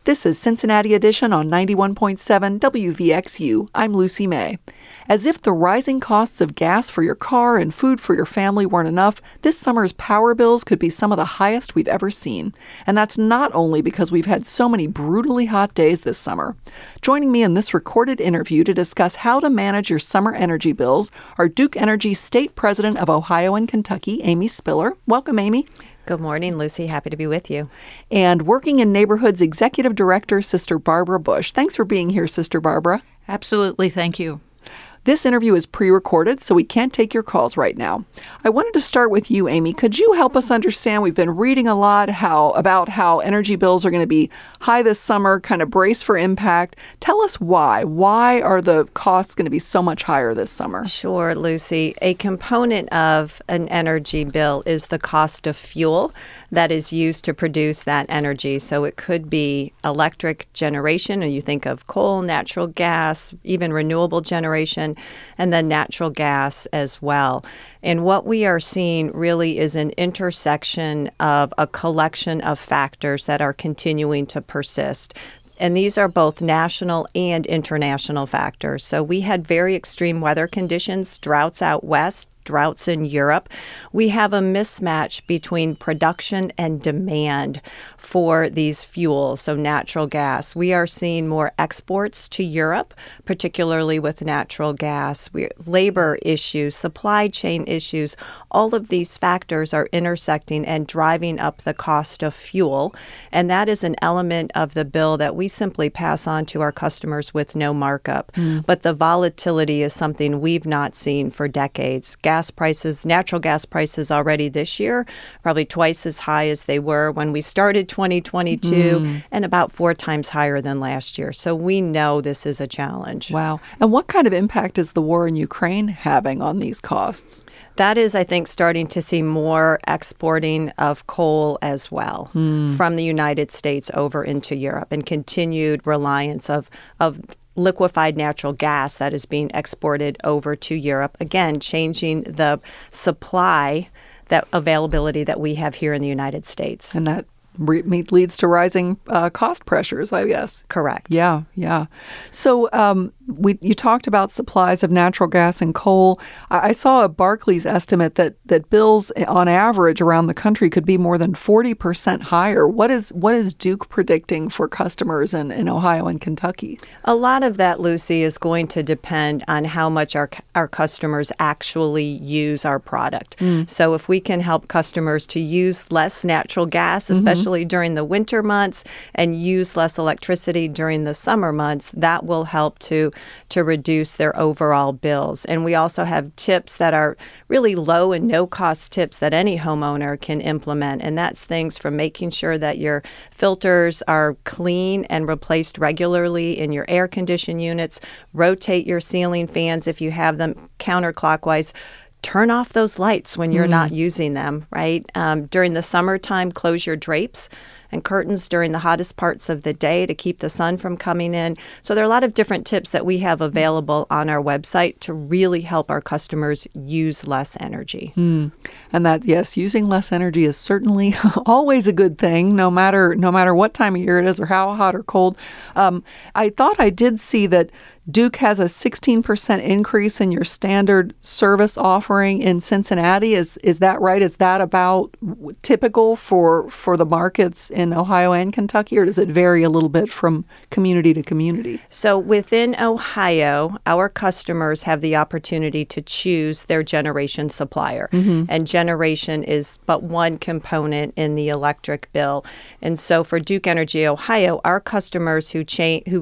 This is Cincinnati Edition on 91.7 WVXU. I'm Lucy May. As if the rising costs of gas for your car and food for your family weren't enough, this summer's power bills could be some of the highest we've ever seen. And that's not only because we've had so many brutally hot days this summer. Joining me in this recorded interview to discuss how to manage your summer energy bills are Duke Energy State President of Ohio and Kentucky, Amy Spiller. Welcome, Amy. Good morning, Lucy. Happy to be with you. And Working in Neighborhoods Executive Director, Sister Barbara Bush. Thanks for being here, Sister Barbara. Absolutely. Thank you. This interview is pre-recorded, so we can't take your calls right now. I wanted to start with you, Amy. Could you help us understand? We've been reading a lot about how energy bills are going to be high this summer, kind of brace for impact. Tell us why. Why are the costs going to be so much higher this summer? Sure, Lucy. A component of an energy bill is the cost of fuel that is used to produce that energy. So it could be electric generation, and you think of coal, natural gas, even renewable generation, and then natural gas as well. And what we are seeing really is an intersection of a collection of factors that are continuing to persist. And these are both national and international factors. So we had very extreme weather conditions, droughts out west, droughts in Europe. We have a mismatch between production and demand for these fuels, so natural gas. We are seeing more exports to Europe, particularly with natural gas. Labor issues, supply chain issues, all of these factors are intersecting and driving up the cost of fuel. And that is an element of the bill that we simply pass on to our customers with no markup. But the volatility is something we've not seen for decades. Gas prices, natural gas prices already this year, probably twice as high as they were when we started 2022 and about 4 times higher than last year. So we know this is a challenge. Wow. And what kind of impact is the war in Ukraine having on these costs? That is, I think, starting to see more exporting of coal as well from the United States over into Europe and continued reliance of liquefied natural gas that is being exported over to Europe, again, changing the supply, that availability that we have here in the United States. And that leads to rising cost pressures, I guess. Correct. Yeah. So you talked about supplies of natural gas and coal. I saw a Barclays estimate that bills on average around the country could be more than 40% higher. What is Duke predicting for customers in Ohio and Kentucky? A lot of that, Lucy, is going to depend on how much our customers actually use our product. So if we can help customers to use less natural gas, especially during the winter months, and use less electricity during the summer months, that will help to reduce their overall bills. And we also have tips that are really low and no-cost tips that any homeowner can implement. And that's things from making sure that your filters are clean and replaced regularly in your air conditioning units, rotate your ceiling fans if you have them counterclockwise, turn off those lights when you're not using them, right? During the summertime, close your drapes and curtains during the hottest parts of the day to keep the sun from coming in. So there are a lot of different tips that we have available on our website to really help our customers use less energy. And that, yes, using less energy is certainly always a good thing, no matter what time of year it is or how hot or cold. I thought I did see that Duke has a 16% increase in your standard service offering in Cincinnati. Is that right? Is that about typical for the markets in Ohio and Kentucky, or does it vary a little bit from community to community? So within Ohio, our customers have the opportunity to choose their generation supplier. And generation is but one component in the electric bill. And so for Duke Energy Ohio, our customers who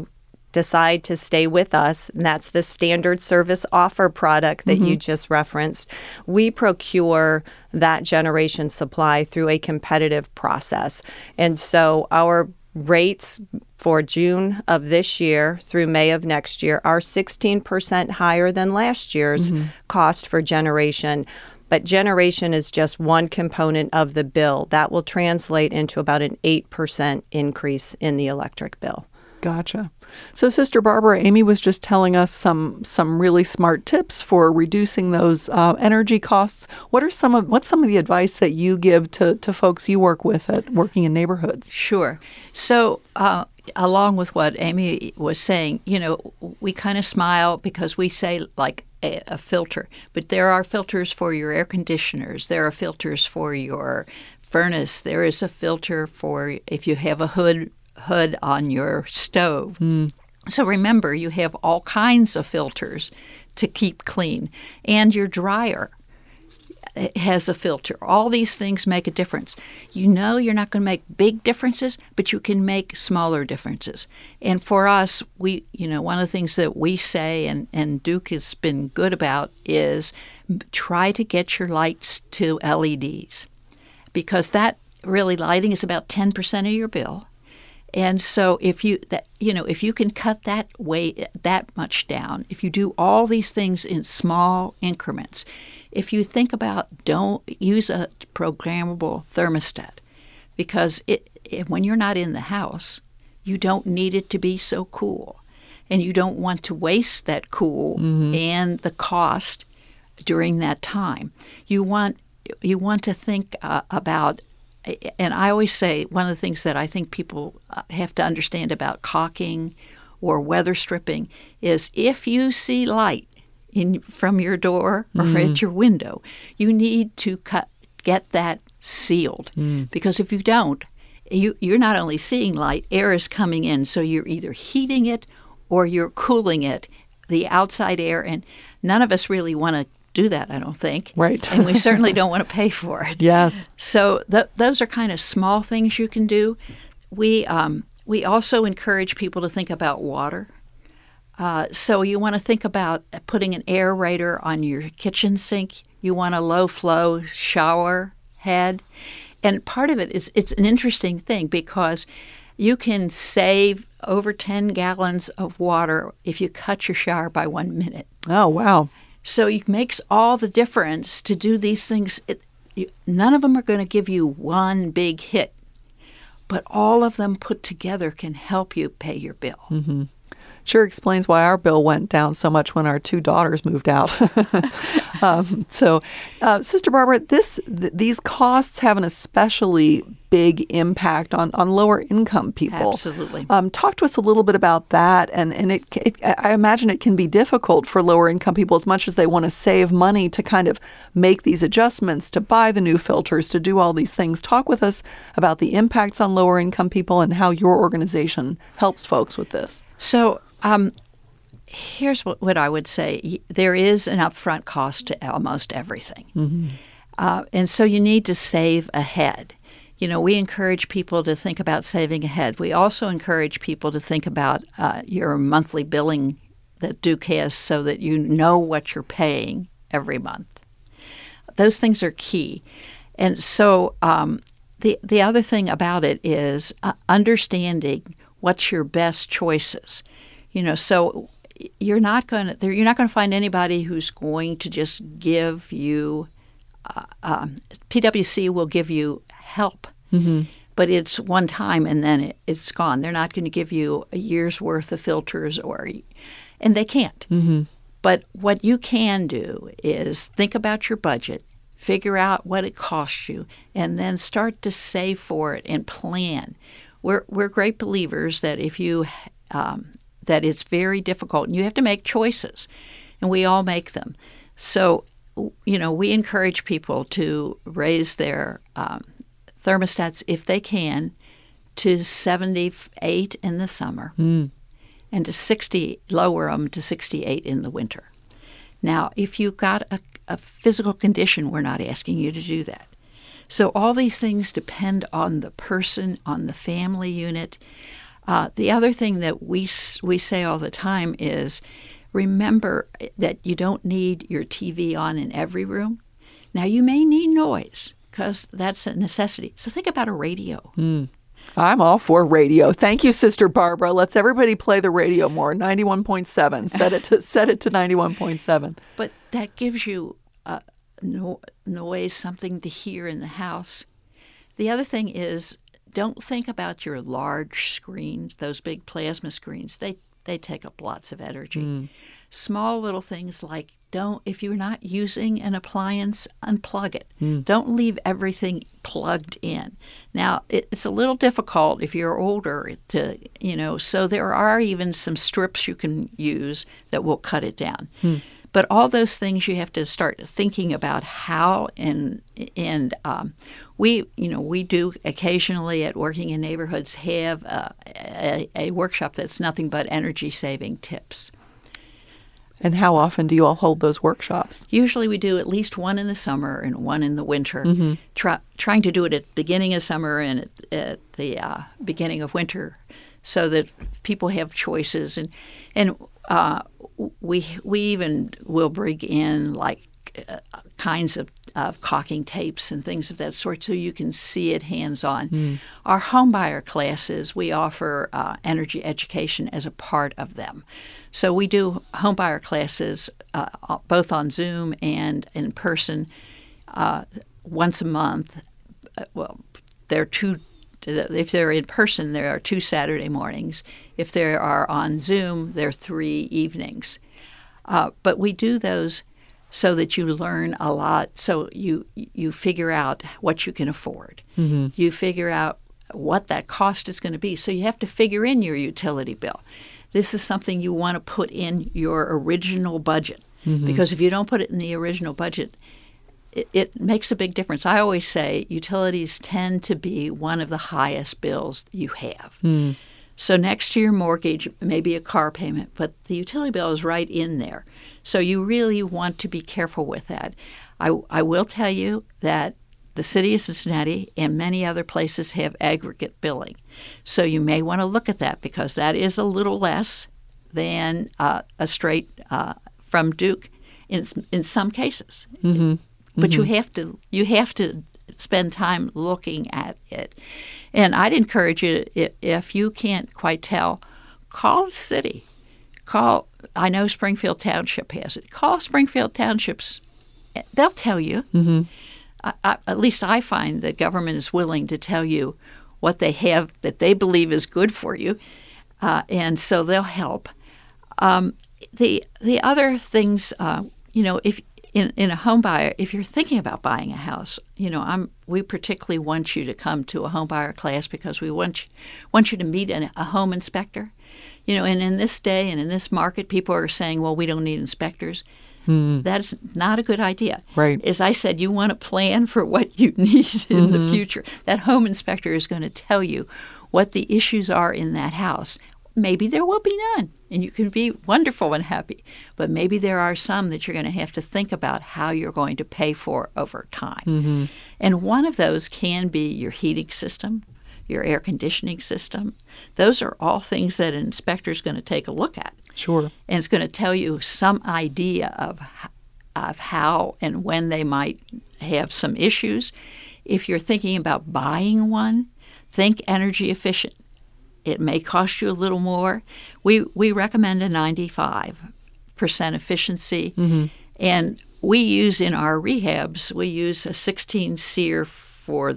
decide to stay with us, and that's the standard service offer product that you just referenced, we procure that generation supply through a competitive process. And so our rates for June of this year through May of next year are 16% higher than last year's cost for generation. But generation is just one component of the bill. That will translate into about an 8% increase in the electric bill. Gotcha. So, Sister Barbara, Amy was just telling us some really smart tips for reducing those energy costs. What's some of the advice that you give to folks you work with at Working in Neighborhoods? Sure. So, along with what Amy was saying, we kind of smile because we say like a filter, but there are filters for your air conditioners. There are filters for your furnace. There is a filter for if you have a hood on your stove. So remember, you have all kinds of filters to keep clean, and your dryer has a filter. All these things make a difference. You're not going to make big differences, but you can make smaller differences. And for us, one of the things that we say and Duke has been good about is try to get your lights to LEDs, because that really lighting is about 10% of your bill. And so if you can cut that much down, if you do all these things in small increments, if you think about don't use a programmable thermostat, because when you're not in the house, you don't need it to be so cool, and you don't want to waste that cool and the cost during that time. You want to think about. And I always say one of the things that I think people have to understand about caulking or weather stripping is if you see light from your door or at your window, you need to get that sealed. Because if you don't, you're not only seeing light, air is coming in, so you're either heating it or you're cooling it, the outside air, and none of us really want to do that, I don't think. Right. And we certainly don't want to pay for it. Yes. So those are kind of small things you can do. We also encourage people to think about water. So you want to think about putting an aerator on your kitchen sink. You want a low-flow shower head. And part of it is it's an interesting thing because you can save over 10 gallons of water if you cut your shower by 1 minute. Oh, wow. So it makes all the difference to do these things. None of them are going to give you one big hit, but all of them put together can help you pay your bill. Mm-hmm. Sure explains why our bill went down so much when our two daughters moved out. Sister Barbara, these costs have an especially big impact on lower income people. Absolutely. Talk to us a little bit about that. And I imagine it can be difficult for lower income people as much as they want to save money to kind of make these adjustments, to buy the new filters, to do all these things. Talk with us about the impacts on lower income people and how your organization helps folks with this. So here's what I would say. There is an upfront cost to almost everything. Mm-hmm. And so you need to save ahead. We encourage people to think about saving ahead. We also encourage people to think about your monthly billing that Duke has so that you know what you're paying every month. Those things are key. And so the other thing about it is understanding what's your best choices. So you're not going to find anybody who's going to just give you. PwC will give you help, but it's one time and then it's gone. They're not going to give you a year's worth of filters, and they can't. Mm-hmm. But what you can do is think about your budget, figure out what it costs you, and then start to save for it and plan. We're great believers that if you that it's very difficult and you have to make choices, and we all make them. So, we encourage people to raise their thermostats, if they can, to 78 in the summer and to lower them to 68 in the winter. Now, if you've got a physical condition, we're not asking you to do that. So all these things depend on the person, on the family unit. The other thing that we say all the time is remember that you don't need your TV on in every room. Now, you may need noise because that's a necessity. So think about a radio. I'm all for radio. Thank you, Sister Barbara. Let's everybody play the radio more. 91.7. Set it to 91.7. But that gives you noise, something to hear in the house. The other thing is, don't think about your large screens, those big plasma screens. They they take up lots of energy. Small little things like if you're not using an appliance, unplug it. Don't leave everything plugged in. Now, it's a little difficult if you're older to, so there are even some strips you can use that will cut it down. But all those things you have to start thinking about how, and we do occasionally at Working in Neighborhoods have a workshop that's nothing but energy saving tips. And how often do you all hold those workshops? Usually we do at least one in the summer and one in the winter. Trying to do it at the beginning of summer and at the beginning of winter so that people have choices. And we even will bring in like kinds of caulking tapes and things of that sort so you can see it hands-on. Our homebuyer classes, we offer energy education as a part of them. So we do homebuyer classes both on Zoom and in person once a month. Well, there are two. If they're in person, there are 2 Saturday mornings. If they are on Zoom, there are 3 evenings. But we do those so that you learn a lot. So you figure out what you can afford. You figure out what that cost is going to be. So you have to figure in your utility bill. This is something you want to put in your original budget because if you don't put it in the original budget, it makes a big difference. I always say utilities tend to be one of the highest bills you have. So next to your mortgage, maybe a car payment, but the utility bill is right in there. So you really want to be careful with that. I will tell you that the city of Cincinnati and many other places have aggregate billing. So you may want to look at that because that is a little less than a straight from Duke in some cases. But you have to spend time looking at it. And I'd encourage you, if you can't quite tell, call the city. I know Springfield Township has it. Call Springfield Townships. They'll tell you. At least I find that government is willing to tell you what they have that they believe is good for you, and so they'll help. The other things, if in a home buyer, if you're thinking about buying a house, we particularly want you to come to a home buyer class because we want you to meet a home inspector. And in this day and in this market, people are saying, well, we don't need inspectors. That's not a good idea. Right. As I said, you want to plan for what you need in the future. That home inspector is going to tell you what the issues are in that house. Maybe there will be none, and you can be wonderful and happy. But maybe there are some that you're going to have to think about how you're going to pay for over time. And one of those can be your heating system, your air conditioning system. Those are all things that an inspector is going to take a look at. Sure. And it's going to tell you some idea of how and when they might have some issues. If you're thinking about buying one, think energy efficient. It may cost you a little more. We recommend a 95% efficiency. And we use in our rehabs, we use a 16 SEER for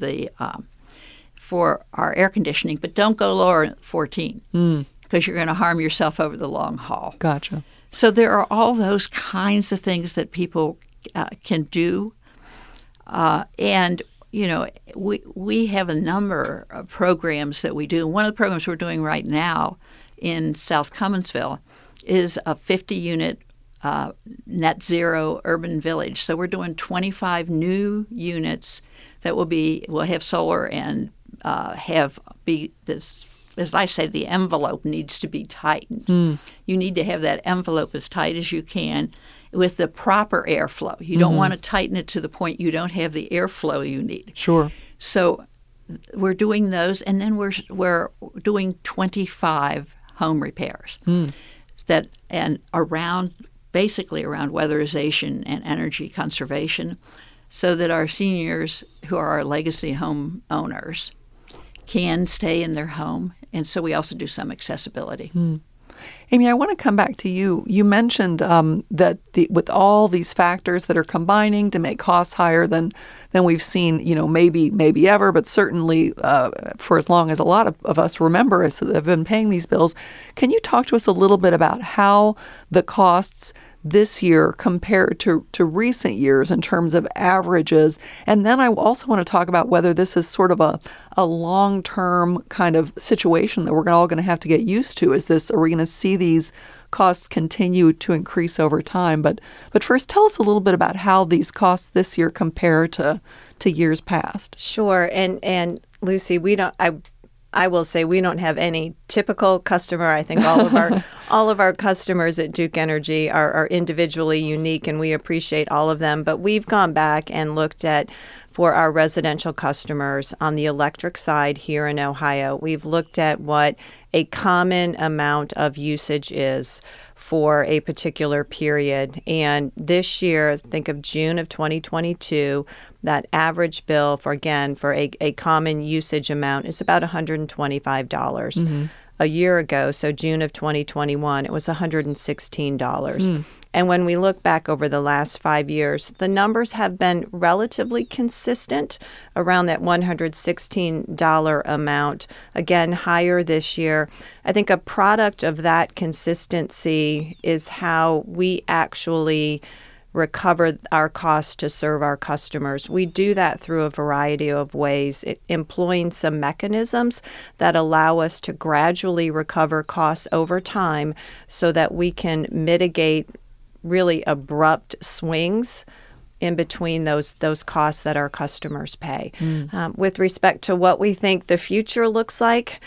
our air conditioning, but don't go lower than 14 because you're going to harm yourself over the long haul. Gotcha. So there are all those kinds of things that people can do. And, we have a number of programs that we do. One of the programs we're doing right now in South Cumminsville is a 50-unit net zero urban village. So we're doing 25 new units that will have solar and as I say, the envelope needs to be tightened. You need to have that envelope as tight as you can with the proper airflow. You don't want to tighten it to the point you don't have the airflow you need. Sure. So we're doing those, and then we're doing 25 home repairs basically around weatherization and energy conservation, so that our seniors who are our legacy home owners can stay in their home. And so we also do some accessibility. Amy, I want to come back to you. You mentioned that with all these factors that are combining to make costs higher than we've seen, maybe ever, but certainly for as long as a lot of us remember us that have been paying these bills. Can you talk to us a little bit about how the costs this year compared to recent years in terms of averages? And then I also want to talk about whether this is sort of a long-term kind of situation that we're all going to have to get used to. Are we going to see these costs continue to increase over time? But first, tell us a little bit about how these costs this year compare to years past. Sure. And Lucy, I will say we don't have any typical customer. I think all of our customers at Duke Energy are individually unique, and we appreciate all of them. But we've gone back and looked at, for our residential customers on the electric side here in Ohio, we've looked at what a common amount of usage is for a particular period. And this year, think of June of 2022, that average bill for a common usage amount is about $125. Mm-hmm. A year ago, so June of 2021, it was $116. And when we look back over the last 5 years, the numbers have been relatively consistent around that $116 amount, again, higher this year. I think a product of that consistency is how we actually recover our costs to serve our customers. We do that through a variety of ways, employing some mechanisms that allow us to gradually recover costs over time so that we can mitigate really abrupt swings in between those costs that our customers pay. With respect to what we think the future looks like,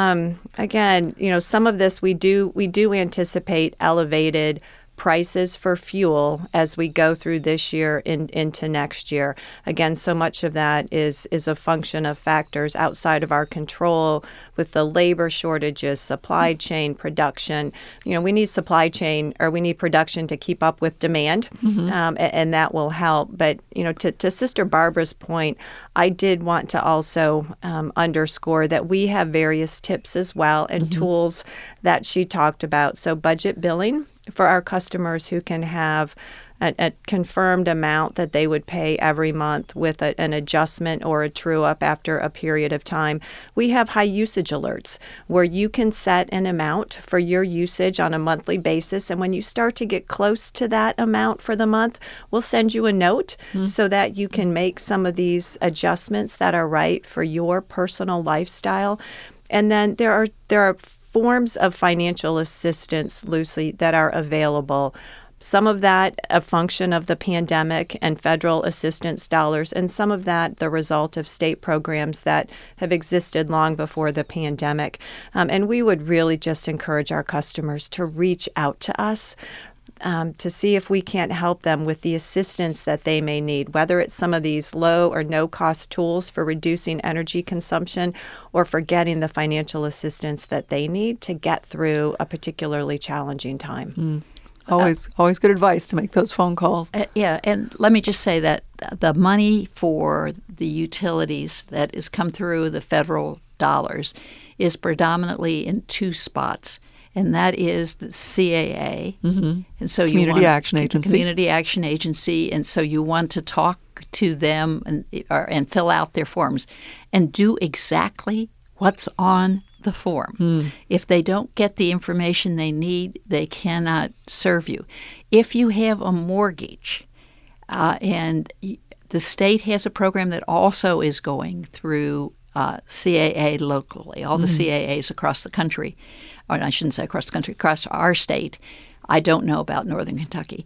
again, some of this we do anticipate elevated prices for fuel as we go through this year into next year. Again, so much of that is a function of factors outside of our control with the labor shortages, supply chain, production. We need we need production to keep up with demand, and that will help. But, to Sister Barbara's point, I did want to also underscore that we have various tips as well and tools that she talked about. So budget billing for our customers who can have a confirmed amount that they would pay every month with an adjustment or a true-up after a period of time. We have high usage alerts where you can set an amount for your usage on a monthly basis, and when you start to get close to that amount for the month, we'll send you a note so that you can make some of these adjustments that are right for your personal lifestyle. And then there are forms of financial assistance, Lucy, that are available. Some of that a function of the pandemic and federal assistance dollars, and some of that the result of state programs that have existed long before the pandemic. And we would really just encourage our customers to reach out to us to see if we can't help them with the assistance that they may need, whether it's some of these low or no-cost tools for reducing energy consumption or for getting the financial assistance that they need to get through a particularly challenging time. Always good advice to make those phone calls. Yeah, and let me just say that the money for the utilities that has come through the federal dollars is predominantly in two spots. And that is the CAA, and so Community Action Agency. Community Action Agency, and so you want to talk to them and fill out their forms, and do exactly what's on the form. If they don't get the information they need, they cannot serve you. If you have a mortgage, and the state has a program that also is going through CAA locally, all the CAAs across the country. Or I shouldn't say across the country, across our state. I don't know about Northern Kentucky.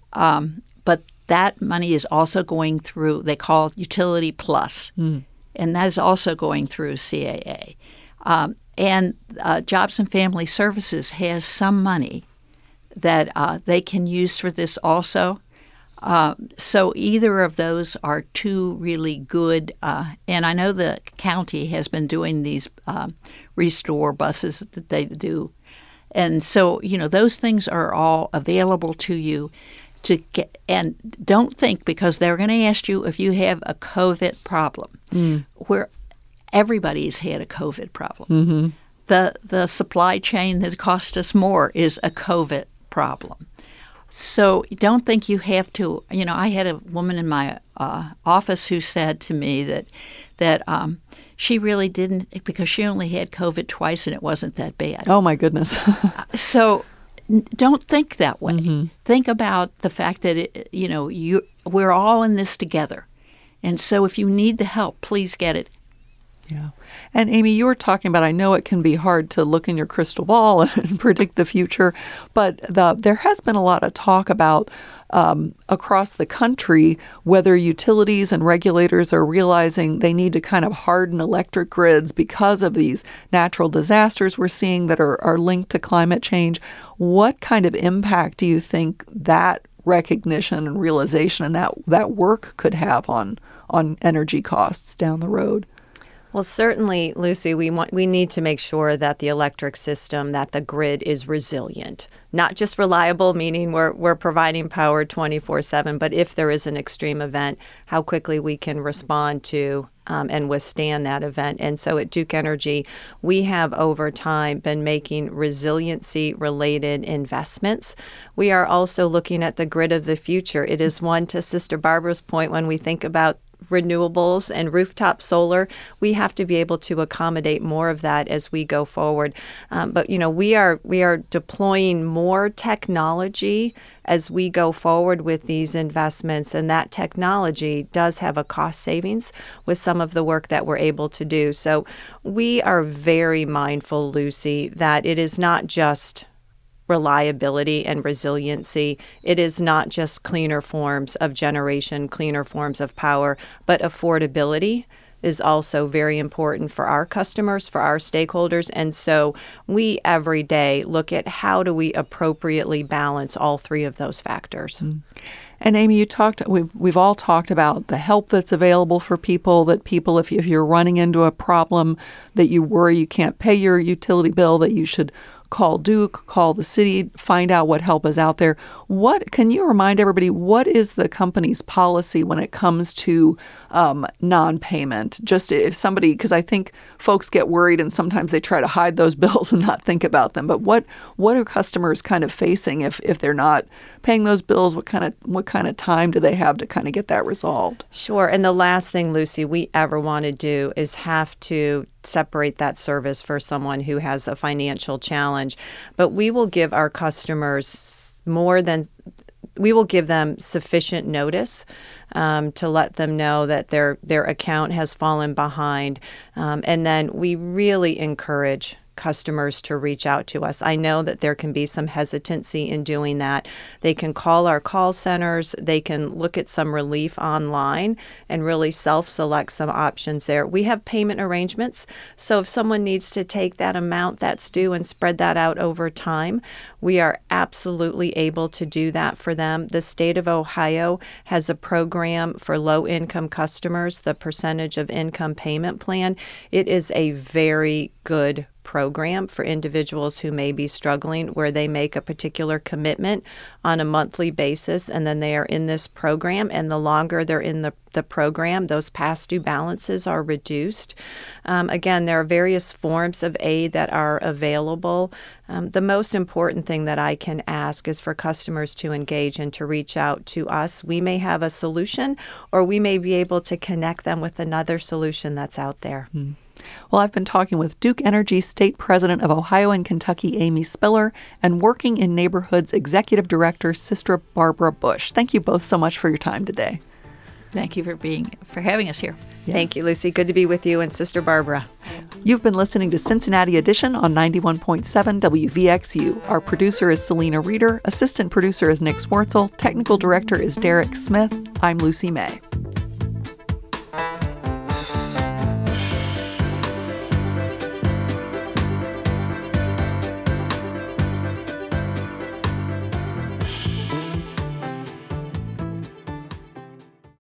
But that money is also going through, they call it Utility Plus, and that is also going through CAA. And Jobs and Family Services has some money that they can use for this also. So either of those are two really good, and I know the county has been doing these restore buses that they do. And so, those things are all available to you to get, and don't think because they're going to ask you if you have a COVID problem, where everybody's had a COVID problem. the supply chain that cost us more is a COVID problem. So don't think you have to. I had a woman in my office who said to me that she really didn't, because she only had COVID twice and it wasn't that bad. Oh, my goodness. So don't think that way. Mm-hmm. Think about the fact that, we're all in this together. And so if you need the help, please get it. Yeah. And Amy, you were talking about, I know it can be hard to look in your crystal ball and predict the future, but there has been a lot of talk about across the country whether utilities and regulators are realizing they need to kind of harden electric grids because of these natural disasters we're seeing that are linked to climate change. What kind of impact do you think that recognition and realization and that work could have on energy costs down the road? Well, certainly, Lucy, we need to make sure that the electric system, that the grid is resilient, not just reliable, meaning we're providing power 24/7, but if there is an extreme event, how quickly we can respond to and withstand that event. And so at Duke Energy, we have over time been making resiliency-related investments. We are also looking at the grid of the future. It is one, to Sister Barbara's point, when we think about renewables and rooftop solar, we have to be able to accommodate more of that as we go forward. But we are deploying more technology as we go forward with these investments, and that technology does have a cost savings with some of the work that we're able to do. So we are very mindful, Lucy, that it is not just reliability and resiliency. It is not just cleaner forms of generation, cleaner forms of power, but affordability is also very important for our customers, for our stakeholders. And so we every day look at how do we appropriately balance all three of those factors. Mm. And Amy, we've all talked about the help that's available for people, that people, if you're running into a problem that you worry you can't pay your utility bill, that you should call Duke, call the city, find out what help is out there. Can you remind everybody, what is the company's policy when it comes to non-payment? Just if somebody, because I think folks get worried and sometimes they try to hide those bills and not think about them. But what are customers kind of facing if they're not paying those bills? What kind of time do they have to kind of get that resolved? Sure. And the last thing, Lucy, we ever want to do is have to separate that service for someone who has a financial challenge. But we will give our customers we will give them sufficient notice to let them know that their account has fallen behind. And then we really encourage customers to reach out to us. I know that there can be some hesitancy in doing that. They can call our call centers. They can look at some relief online and really self-select some options there. We have payment arrangements. So if someone needs to take that amount that's due and spread that out over time, we are absolutely able to do that for them. The state of Ohio has a program for low-income customers, the Percentage of Income Payment Plan. It is a very good program for individuals who may be struggling, where they make a particular commitment on a monthly basis, and then they are in this program, and the longer they're in the program, those past due balances are reduced. Again, there are various forms of aid that are available. The most important thing that I can ask is for customers to engage and to reach out to us. We may have a solution, or we may be able to connect them with another solution that's out there. Mm. Well, I've been talking with Duke Energy State President of Ohio and Kentucky, Amy Spiller, and Working in Neighborhoods Executive Director, Sister Barbara Bush. Thank you both so much for your time today. Thank you for having us here. Yeah. Thank you, Lucy. Good to be with you and Sister Barbara. You've been listening to Cincinnati Edition on 91.7 WVXU. Our producer is Selena Reeder. Assistant producer is Nick Swartzel. Technical director is Derek Smith. I'm Lucy May.